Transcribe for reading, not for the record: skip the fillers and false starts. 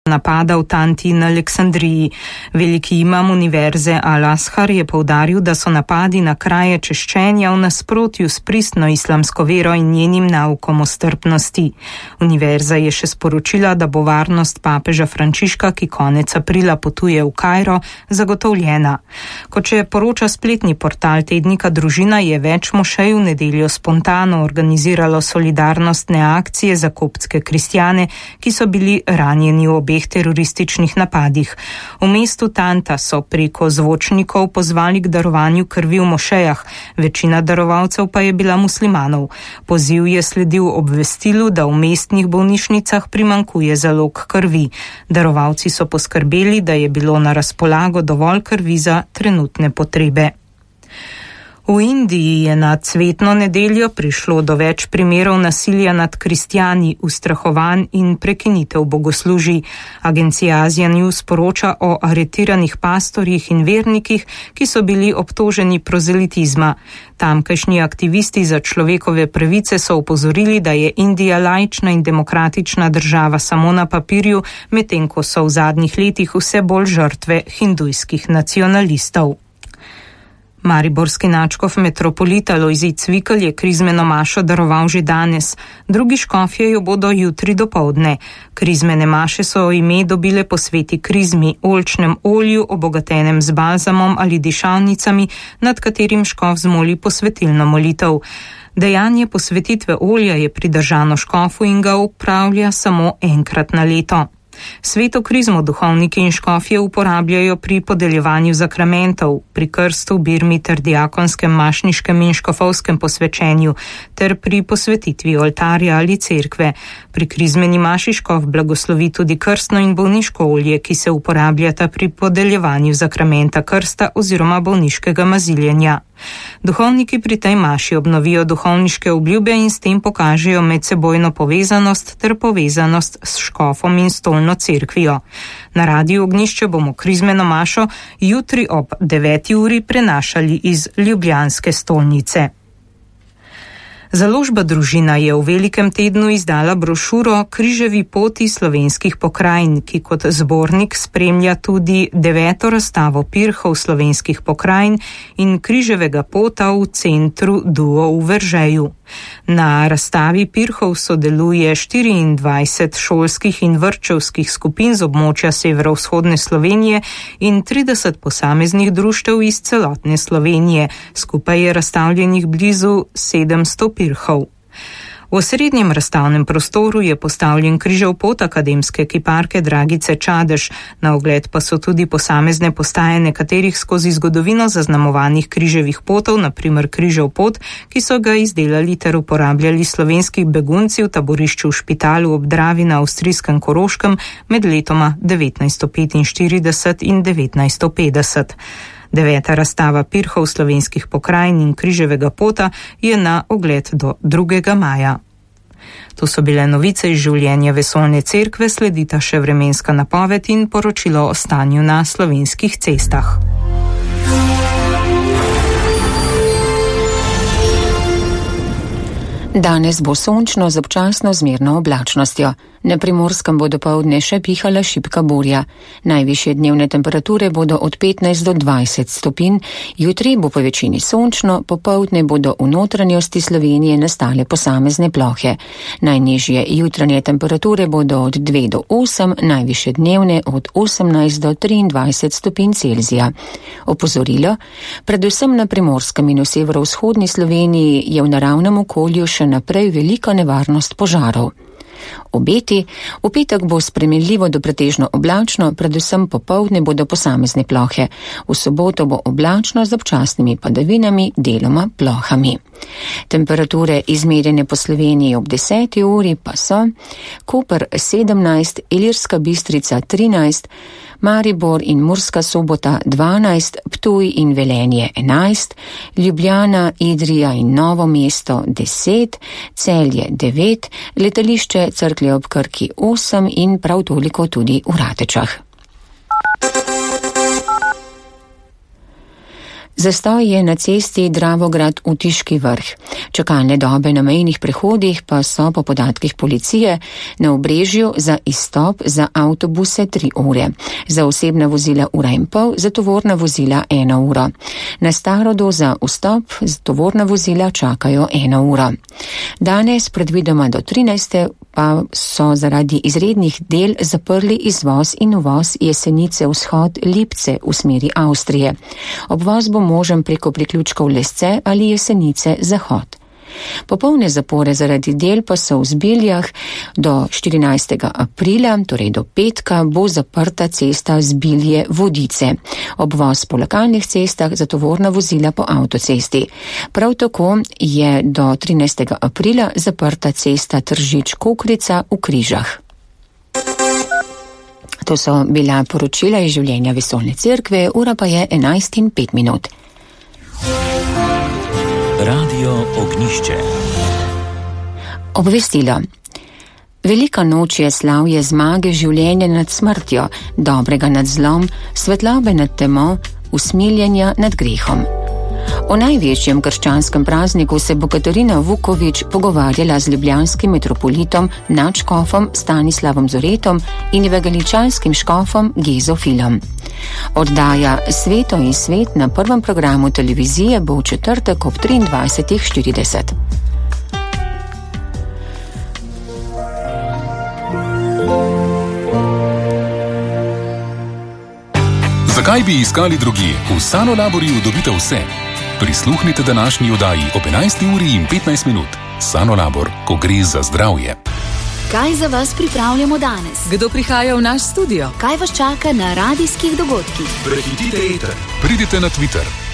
napada v Tanti in Aleksandriji. Veliki imam univerze Al-Azhar je poudaril, da so napadi na kraje češčenja v nasprotju s pristno islamsko vero in njenim naukom o strpnosti. Univerza je še sporočila, da bo varnost papeža Frančiška, ki konec aprila potuje v Kairo, zagotovljena. Kot še poroča spletni portal tednika Družina, je več mošej v nedeljo spontano organiziralo solidarnostne akcije za koptske kristjane, ki so bili ranjeni v obeh terorističnih napadih. V mestu Tanta so preko zvočnikov pozvali k darovanju krvi v mošejah, večina darovalcev pa je bila muslimanov. Poziv je sledil obvestilu, da v mestnih bolnišnicah primanjkuje zalog krvi. Darovalci so poskrbeli, da je bilo na razpolago dovolj krvi za trenutne potrebe. V Indiji je na cvetno nedeljo prišlo do več primerov nasilja nad kristjani, ustrahovanj in prekinitev bogoslužij. Agencija Asia News poroča o aretiranih pastorjih in vernikih, ki so bili obtoženi prozelitizma. Tamkajšnji aktivisti za človekove pravice so opozorili, da je Indija laična in demokratična država samo na papirju, medtem ko so v zadnjih letih vse bolj žrtve hindujskih nacionalistov. Mariborski nadškof metropolita Lojzij Cvikl je krizmeno mašo daroval že danes, drugi škofje jo bodo jutri dopoldne. Krizmene maše so ime dobile po sveti krizmi, oljčnem olju, obogatenem z balzamom ali dišavnicami, nad katerim škof zmoli posvetilno molitev. Dejanje posvetitve olja je pridržano škofu in ga upravlja samo enkrat na leto. Sveto krizmo duhovniki in škofje uporabljajo pri podeljevanju zakramentov, pri krstu, birmi ter diakonskem, mašniškem in škofovskem posvečenju ter pri posvetitvi oltarja ali cerkve. Pri krizmeni maši škof blagoslovi tudi krstno in bolniško olje, ki se uporabljata pri podeljevanju zakramenta krsta oziroma bolniškega maziljenja. Duhovniki pri tej maši obnovijo duhovniške obljube in s tem pokažejo medsebojno povezanost ter povezanost s škofom in stolno cerkvijo. Na Radiu Ognjišče bomo krizmeno mašo jutri ob 9. uri prenašali iz ljubljanske stolnice. Založba Družina je v velikem tednu izdala brošuro Križevi poti slovenskih pokrajin, ki kot zbornik spremlja tudi 9. razstavo pirhov slovenskih pokrajin in Križevega pota v centru Duo v Veržeju. Na razstavi pirhov sodeluje 24 šolskih in vrtčevskih skupin z območja severovzhodne Slovenije in 30 posameznih društev iz celotne Slovenije. Skupaj je razstavljenih blizu 700 pirhov. V osrednjem razstavnem prostoru je postavljen križev pot akademske kiparke Dragice Čadež, na ogled pa so tudi posamezne postaje nekaterih skozi zgodovino zaznamovanih križevih potov, na primer križev pot, ki so ga izdelali ter uporabljali slovenski begunci v taborišču v Špitalu ob Dravi na avstrijskem Koroškem med letoma 1945 in 1950. 9. razstava pirhov slovenskih pokrajin in Križevega pota je na ogled do 2. maja. To so bile novice iz življenja Vesoljne cerkve, sledita še vremenska napoved in poročilo o stanju na slovenskih cestah. Danes bo sončno z občasno zmerno oblačnostjo. Na Primorskem bo dopoldne še pihala šibka burja. Najvišje dnevne temperature bodo od 15 do 20 stopinj, jutri bo po večini sončno, popoldne bodo v notranjosti Slovenije nastale posamezne plohe. Najnižje jutranje temperature bodo od 2 do 8, najvišje dnevne od 18 do 23 stopinj Celzija. Opozorilo, predvsem na Primorskem in v severovzhodni Sloveniji je v naravnem okolju še naprej velika nevarnost požarov. Obeti, v petek bo spremenljivo do pretežno oblačno, predvsem popoldne bodo posamezne plohe. V soboto bo oblačno z občasnimi padavinami, deloma plohami. Temperature izmerjene po Sloveniji ob 10. uri pa so Koper 17, Ilirska Bistrica 13, Maribor in Murska Sobota 12, Ptuj in Velenje 11, Ljubljana, Idrija in Novo mesto 10, Celje 9, letališče Cerklje ob Krki 8 in prav toliko tudi v Ratečah. Zastoj je na cesti Dravograd-Utiški Vrh. Čakalne dobe na mejnih prehodih pa so po podatkih policije na Obrežju za izstop za avtobuse 3 ure, za osebna vozila 1,5 ure, za tovorna vozila 1 uro. Na Starodu za vstop za tovorna vozila čakajo 1 uro. Danes predvidoma do 13. pa so zaradi izrednih del zaprli izvoz in uvoz Jesenice vzhod Lipce v smeri Avstrije. Obvoz bo možen preko priključkov Lesce ali Jesenice zahod. Popolne zapore zaradi del pa so v Zbiljah. Do 14. aprila, torej do petka, bo zaprta cesta Zbilje-Vodice. Obvoz po lokalnih cestah za tovorna vozila po avtocesti. Prav tako je do 13. aprila zaprta cesta Tržič-Kokrica v Križah. To so bila poročila iz življenja Vesoljne cerkve, ura pa je 11:05. Radio Ognjišče. Obvestilo. Velika noč je slavje zmage življenja nad smrtjo, dobrega nad zlom, svetlobe nad temo, usmiljenja nad grehom. O največjem krščanskem prazniku se bo Katarina Vuković pogovarjala z ljubljanskim metropolitom, nadškofom Stanislavom Zoretom in evangeličanskim škofom Gezofilom. Oddaja Sveto in svet na prvem programu televizije bo v četrtek ob 23:40. Zakaj bi iskali drugje? V Sanolaborju dobite vse. Prisluhnite današnji oddaji ob 11:15. Sanolabor, ko gre za zdravje. Kaj za vas pripravljamo danes? Kdo prihaja v naš studio? Kaj vas čaka na radijskih dogodkih? Prehitite eter. Pridite na Twitter.